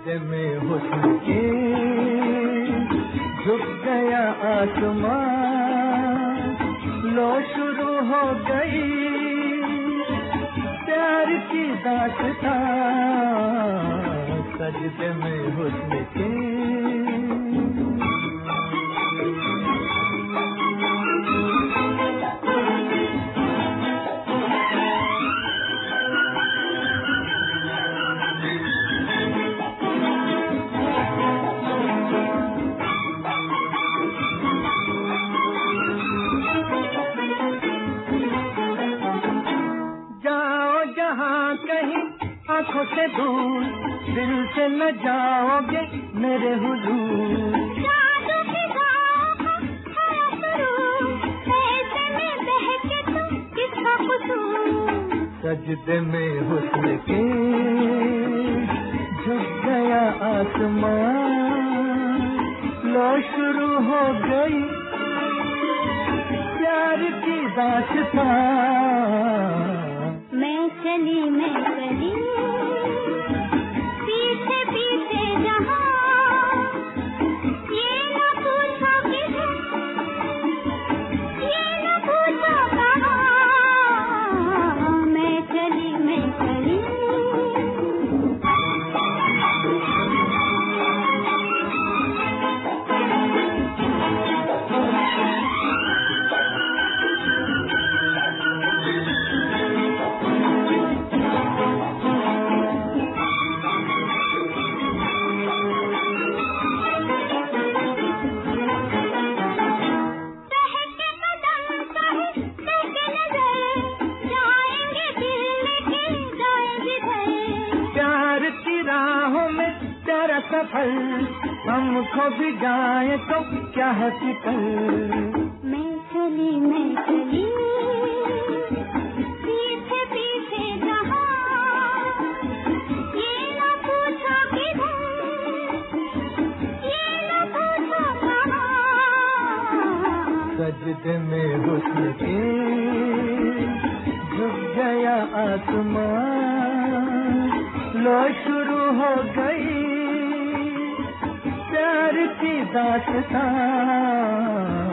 सजदे में हुस्न के झुक गया आसमान, लो शुरू हो गई प्यार की दास्तां, सजदे में हुस्न के। आँखों से दूर दिल से न जाओगे मेरे हुजूर, जादू की ऐसे में बहके तुम किसका कसूर, सजदे में हुस्न के झुक गया आसमान, लो शुरू हो गई प्यार की दास्तां, मैं चली पीछे पीछे जहाँ, ये न पूछो किधर, ये न पूछो कहाँ, मैं चली सफल, हमको भी जाए तो क्या है फिकर, मैं चली पीछे पीछे जहाँ, ये न पूछो किधर, ये न पूछो कहाँ, सजदे में हुस्न के झुक गया आसमान, लो शुरू हो गई प्यार की दास्तां।